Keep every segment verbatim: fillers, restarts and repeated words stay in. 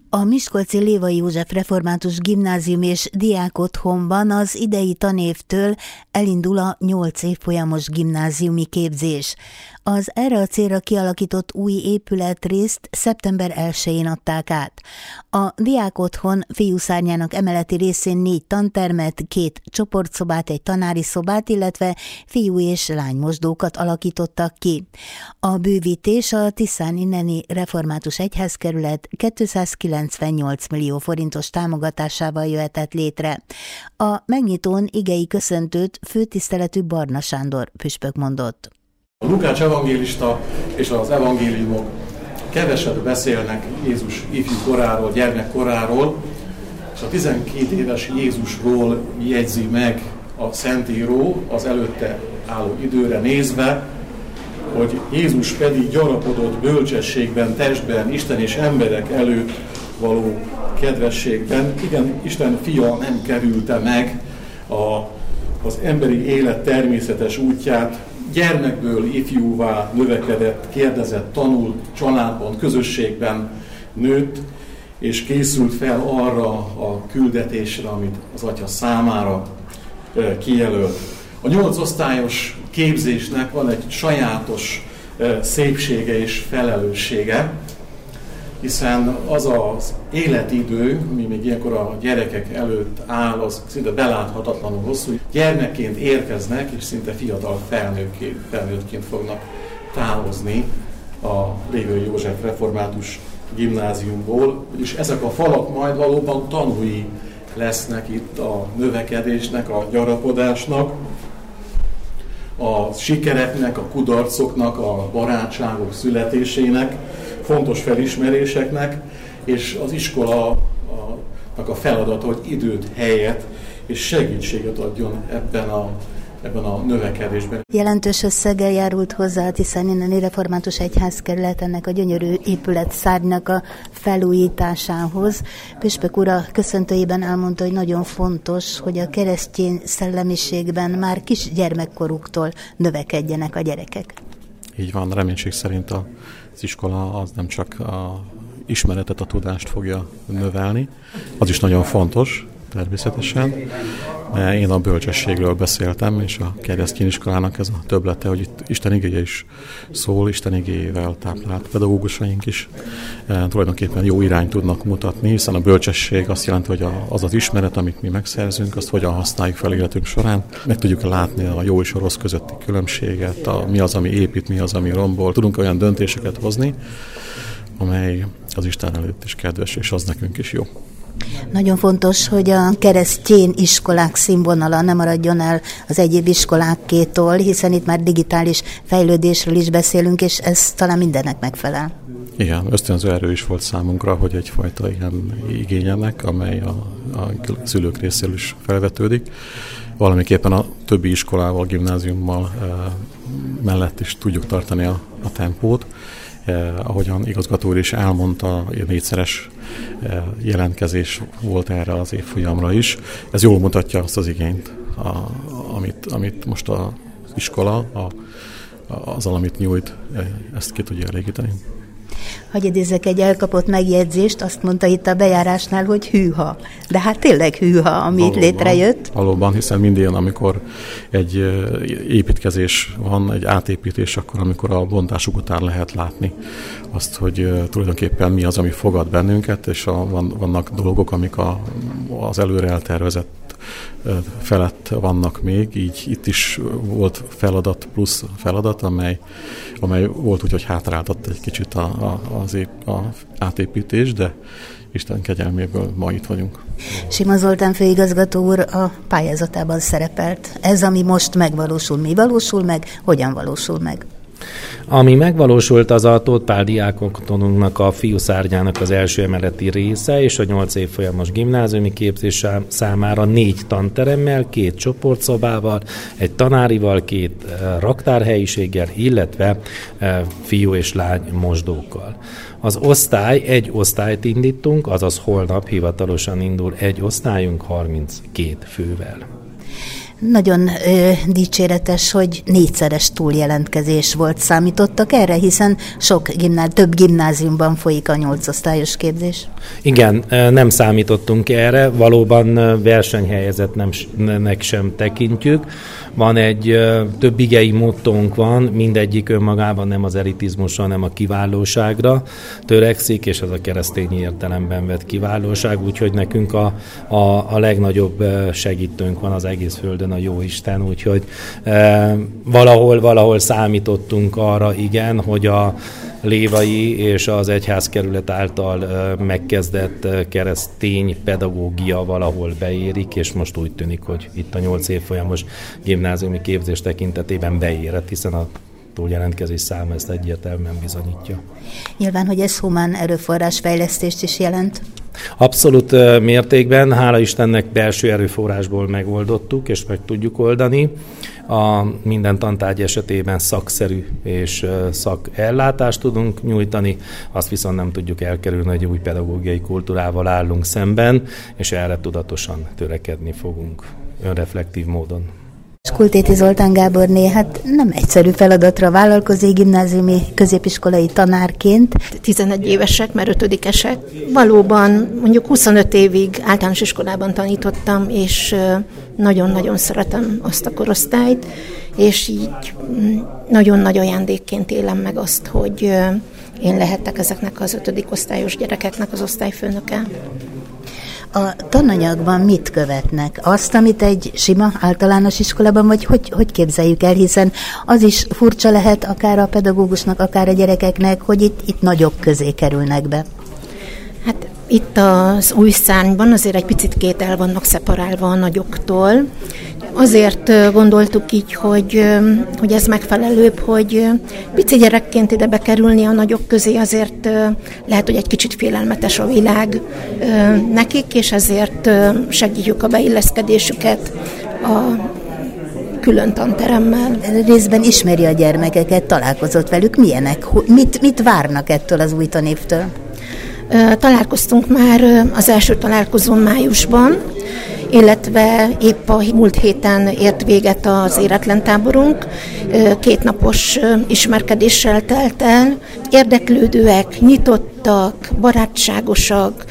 A miskolci Lévai József Református Gimnázium és Diákotthonban az idei tanévtől elindul a nyolc évfolyamos gimnáziumi képzés. Az erre a célra kialakított új épületrészt szeptember elsején adták át. A Diákotthon fiúszárnyának emeleti részén négy tantermet, két csoportszobát, egy tanári szobát, illetve fiú- és lánymosdókat alakítottak ki. A bővítés a Tiszáni Neni Református Egyházkerület kétszázkilencvennyolc millió forintos támogatásával jöhetett létre. A megnyitón igei köszöntőt főtiszteletű Barna Sándor püspök mondott. A Lukács evangélista és az evangéliumok keveset beszélnek Jézus ifjú koráról, gyermekkoráról, és a tizenkét éves Jézusról jegyzi meg a Szentíró az előtte álló időre nézve, hogy Jézus pedig gyarapodott bölcsességben, testben, Isten és emberek előtt való kedvességben. Igen, Isten fia nem kerülte meg a, az emberi élet természetes útját, gyermekből ifjúvá növekedett, kérdezett, tanult, családban, közösségben nőtt, és készült fel arra a küldetésre, amit az Atya számára kijelölt. A nyolc osztályos képzésnek van egy sajátos szépsége és felelőssége, hiszen az az életidő, ami még ilyenkor a gyerekek előtt áll, az szinte beláthatatlanul hosszú. Gyermekként érkeznek, és szinte fiatal felnőttként, felnőttként fognak távozni a Lévai József Református Gimnáziumból, és ezek a falak majd valóban tanúi lesznek itt a növekedésnek, a gyarapodásnak, a sikereknek, a kudarcoknak, a barátságok születésének, fontos felismeréseknek, és az iskolának a feladata, hogy időt, helyet és segítséget adjon ebben a, ebben a növekedésben. Jelentős összeggel járult hozzá a Tiszáni Neni Református Egyházkerület ennek a gyönyörű épületszárnynak a felújításához. Püspök úr a köszöntőjében elmondta, hogy nagyon fontos, hogy a keresztény szellemiségben már kis gyermekkoruktól növekedjenek a gyerekek. Így van, reménység szerint az iskola az nem csak a ismeretet, a tudást fogja növelni, az is nagyon fontos, természetesen. Én a bölcsességről beszéltem, és a keresztény iskolának ez a többlete, hogy itt Isten igéje is szól, Isten igéjével táplált pedagógusaink is e, tulajdonképpen jó irányt tudnak mutatni, hiszen a bölcsesség azt jelenti, hogy az az ismeret, amit mi megszerzünk, azt hogyan használjuk fel életünk során. Meg tudjuk látni a jó és a rossz közötti különbséget, a, mi az, ami épít, mi az, ami rombol. Tudunk olyan döntéseket hozni, amely az Isten előtt is kedves, és az nekünk is jó. Nagyon fontos, hogy a keresztény iskolák színvonala ne maradjon el az egyéb iskolákétól, hiszen itt már digitális fejlődésről is beszélünk, és ez talán mindennek megfelel. Igen, ösztönző erő is volt számunkra, hogy egyfajta ilyen igényenek, amely a, a szülők részéről is felvetődik. Valamiképpen a többi iskolával, gimnáziummal e, mellett is tudjuk tartani a, a tempót. Eh, ahogyan igazgató úr is elmondta, négyszeres eh, jelentkezés volt erre az évfolyamra is. Ez jól mutatja azt az igényt, a, amit, amit most az iskola, a, azzal, amit nyújt, eh, ezt ki tudja elégíteni. Hagy idézzek egy elkapott megjegyzést, azt mondta itt a bejárásnál, hogy hűha. De hát tényleg hűha, ami valóban, itt létrejött. Valóban, hiszen minden, amikor egy építkezés van, egy átépítés, akkor amikor a bontásuk után lehet látni azt, hogy tulajdonképpen mi az, ami fogad bennünket, és a, van, vannak dolgok, amik a, az előre eltervezett felett vannak még, így itt is volt feladat plusz feladat, amely, amely volt úgy, hogy hátráltatt egy kicsit a, a, az ép, a átépítés, de Isten kegyelméből ma itt vagyunk. Sima Zoltán főigazgató úr a pályázatában szerepelt. Ez, ami most megvalósul, mi valósul meg, hogyan valósul meg? Ami megvalósult, az a Tóth Pál Diákotthonnak a fiúszárnyának az első emeleti része, és a nyolc évfolyamos gimnáziumi képzés számára négy tanteremmel, két csoportszobával, egy tanárival, két raktárhelyiséggel, illetve fiú és lány mosdókkal. Az osztály, egy osztályt indítunk, azaz holnap hivatalosan indul egy osztályunk harminckét fővel. Nagyon ö, dicséretes, hogy négyszeres túljelentkezés volt. Számítottak erre, hiszen sok gimnáz, több gimnáziumban folyik a nyolcosztályos képzés? Igen, nem számítottunk erre, valóban versenyhelyezetnek sem tekintjük. Van egy több igei mottónk van, mindegyik önmagában nem az elitizmusra, hanem a kiválóságra törekszik, és ez a keresztény értelemben vett kiválóság, úgyhogy nekünk a, a, a legnagyobb segítőnk van az egész földön, a Jóisten, úgyhogy e, valahol, valahol számítottunk arra, igen, hogy a lévai és az egyházkerület által megkezdett keresztény pedagógia valahol beérik, és most úgy tűnik, hogy itt a nyolc évfolyamos gimnáziumi képzés tekintetében beérett, hiszen a túljelentkezés száma ezt egyértelműen bizonyítja. Nyilván, hogy ez humán erőforrás fejlesztést is jelent? Abszolút mértékben, hála Istennek belső erőforrásból megoldottuk, és meg tudjuk oldani. A minden tantárgy esetében szakszerű és szakellátást tudunk nyújtani, azt viszont nem tudjuk elkerülni, hogy új pedagógiai kultúrával állunk szemben, és erre tudatosan törekedni fogunk önreflektív módon. Kultéti Zoltán Gáborné, hát nem egyszerű feladatra vállalkozni gimnáziumi középiskolai tanárként. tizenegy évesek, mert ötödikesek. Valóban mondjuk huszonöt évig általános iskolában tanítottam, és nagyon-nagyon szeretem azt a korosztályt, és így nagyon nagy ajándékként élem meg azt, hogy én lehettek ezeknek az ötödik osztályos gyerekeknek az osztályfőnöke. A tananyagban mit követnek? Azt, amit egy sima általános iskolában, vagy hogy, hogy képzeljük el, hiszen az is furcsa lehet akár a pedagógusnak, akár a gyerekeknek, hogy itt, itt nagyok közé kerülnek be. Hát itt az új szárnyban azért egy picit két el vannak szeparálva a nagyoktól. Azért gondoltuk így, hogy, hogy ez megfelelőbb, hogy pici gyerekként ide bekerülni a nagyok közé, azért lehet, hogy egy kicsit félelmetes a világ nekik, és ezért segítjük a beilleszkedésüket a külön tanteremmel. Részben ismeri a gyermekeket, találkozott velük, milyenek? Mit, mit várnak ettől az új tanévtől? Találkoztunk már az első találkozón májusban, illetve épp a múlt héten ért véget az éretlen táborunk. Kétnapos ismerkedéssel telt el. Érdeklődőek, nyitottak, barátságosak,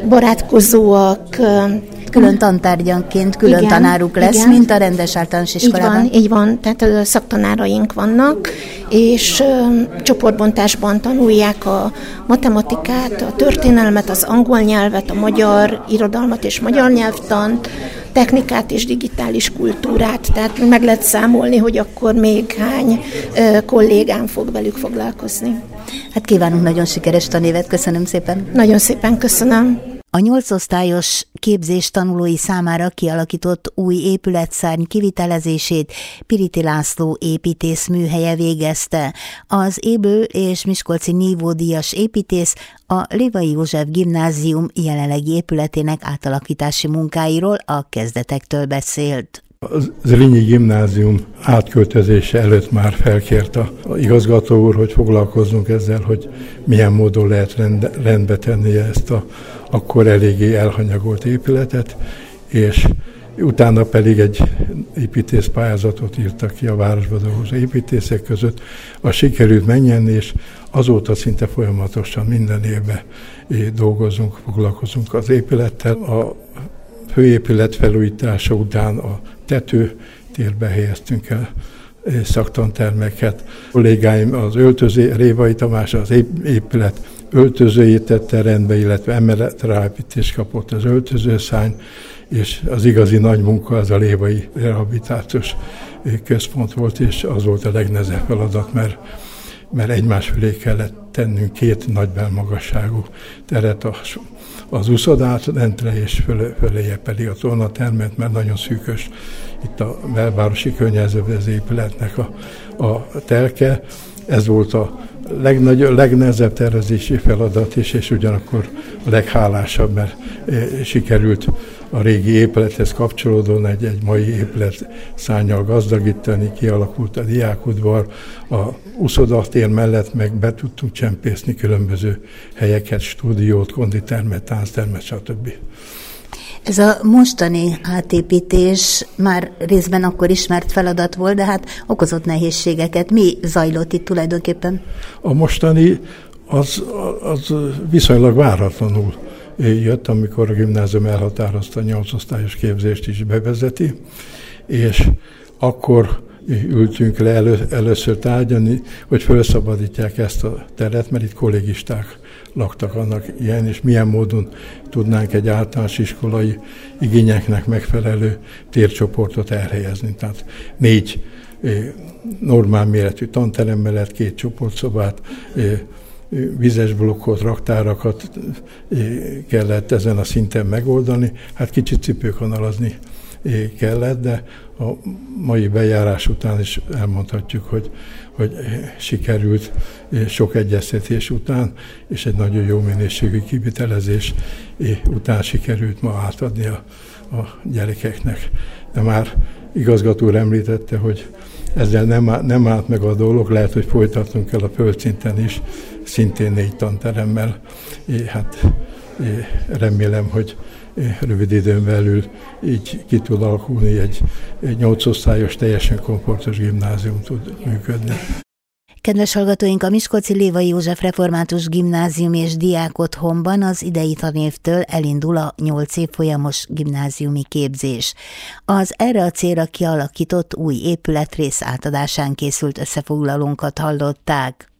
barátkozóak. Külön tantárgyanként külön igen, tanáruk lesz, igen, mint a rendes általános iskolában. Így van, így van, tehát szaktanáraink vannak, és ö, csoportbontásban tanulják a matematikát, a történelmet, az angol nyelvet, a magyar irodalmat és magyar nyelvtant, technikát és digitális kultúrát, tehát meg lehet számolni, hogy akkor még hány ö, kollégám fog velük foglalkozni. Hát kívánunk nagyon sikeres tanévet, köszönöm szépen. Nagyon szépen köszönöm. A nyolcosztályos képzés tanulói számára kialakított új épületszárny kivitelezését Piriti László építész műhelye végezte. Az Ébő és Miskolci nívódíjas építész a Lévai József Gimnázium jelenlegi épületének átalakítási munkáiról a kezdetektől beszélt. A Zrínyi Gimnázium átköltözése előtt már felkért a igazgató úr, hogy foglalkozzunk ezzel, hogy milyen módon lehet rend, rendbe tenni ezt a akkor eléggé elhanyagolt épületet, és utána pedig egy építészpályázatot írtak ki a városba dolgozó építészek között. A sikerült megnyerni, és azóta szinte folyamatosan minden évben dolgozunk, foglalkozunk az épülettel. A főépület felújítása után a tetőtérbe helyeztünk el szaktantermeket. A kollégáim az öltöző, Révai Tamás az épület öltözőjét tette rendbe, illetve emeletráépítést kapott az öltözőszárny, és az igazi nagy munka az a Lévai Rehabilitációs Központ volt, és az volt a legnehezebb feladat, mert, mert egymás fölé kellett tennünk két nagy belmagasságú teret, a, az úszodát lentre, és föl, föléje pedig a tornatermet, mert nagyon szűkös itt a belvárosi környezetben az épületnek a, a telke. Ez volt a legnagyobb, legnehezebb tervezési feladat is, és ugyanakkor a leghálásabb, mert e, sikerült a régi épülethez kapcsolódóan egy, egy mai épület szárnnyal gazdagítani, kialakult a diákudvar, a úszodatér mellett meg be tudtunk csempészni különböző helyeket, stúdiót, konditermet, tánctermet, stb. Ez a mostani átépítés már részben akkor ismert feladat volt, de hát okozott nehézségeket. Mi zajlott itt tulajdonképpen? A mostani az, az viszonylag váratlanul jött, amikor a gimnázium elhatározta a nyolcosztályos képzést is bevezeti, és akkor ültünk le elő, először tárgyalni, hogy felszabadítják ezt a teret, mert itt kollégisták laktak annak ilyen, és milyen módon tudnánk egy általános iskolai igényeknek megfelelő tércsoportot elhelyezni. Tehát négy normál méretű tanterem mellett két csoportszobát, vizes blokkot, raktárakat kellett ezen a szinten megoldani. Hát kicsit cipőkanalazni kellett, de a mai bejárás után is elmondhatjuk, hogy, hogy sikerült sok egyeztetés után, és egy nagyon jó minőségű kivitelezés után sikerült ma átadni a, a gyerekeknek. De már igazgató úr említette, hogy ezzel nem, nem állt meg a dolog, lehet, hogy folytatnunk kell a földszinten is, szintén négy tanteremmel. Hát remélem, hogy rövid időn belül így ki tud alakulni egy, egy nyolcosztályos, teljesen komfortos gimnázium tud működni. Kedves hallgatóink, a Miskolci Lévai József Református Gimnázium és Diákotthonban az idei tanévtől elindul a nyolc évfolyamos gimnáziumi képzés. Az erre a célra kialakított új épületrész átadásán készült összefoglalónkat hallották.